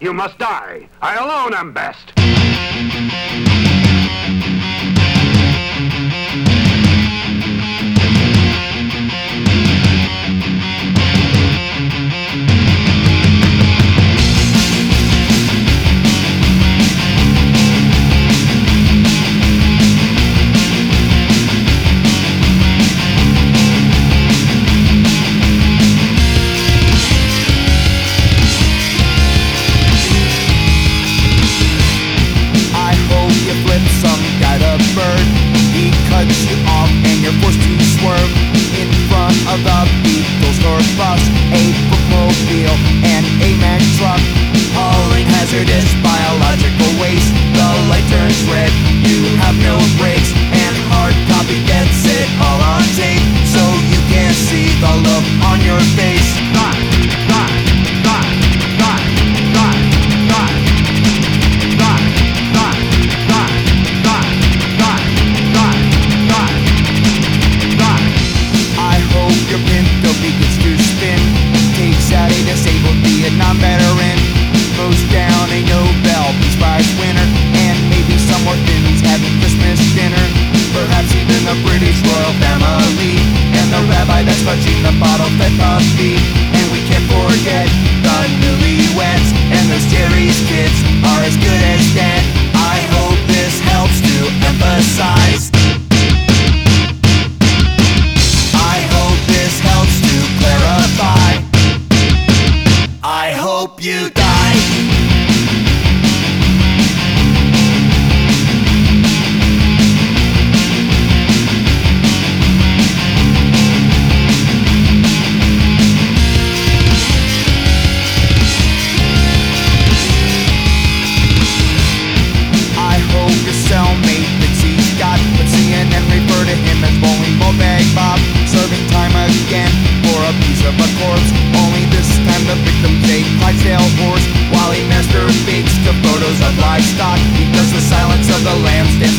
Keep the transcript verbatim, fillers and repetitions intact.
You must die. I alone am best. You off and you're forced to swerve in front of the Beatles or bus, a bookmobile and a Mack truck, hauling hazardous biological waste. The light turns red, you have no brakes, and hard copy gets it all on tape, so you can't see the look on your face. Die, die, die, die, die, die, die, die, die, die, die, die. I hope your Pinto begins to spin, takes out a disabled Vietnam veteran, throws down a Nobel Peace Prize winner, and maybe some orphans having Christmas dinner, perhaps even the British royal family, and the rabbi that's touching the bottle-fed puppy. And we can't forget the newlyweds, and those Jerry's kids are as good as dead. I hope this helps to emphasize, I hope you die. I hope your cellmate thinks he's got, but C N N refer to him as bowling ball bag Bob, serving time again for a piece of a corpse. Only this time the victim's a Clydesdale horse, while he masturbates to photos of livestock. He does the Silence of the Lambs dance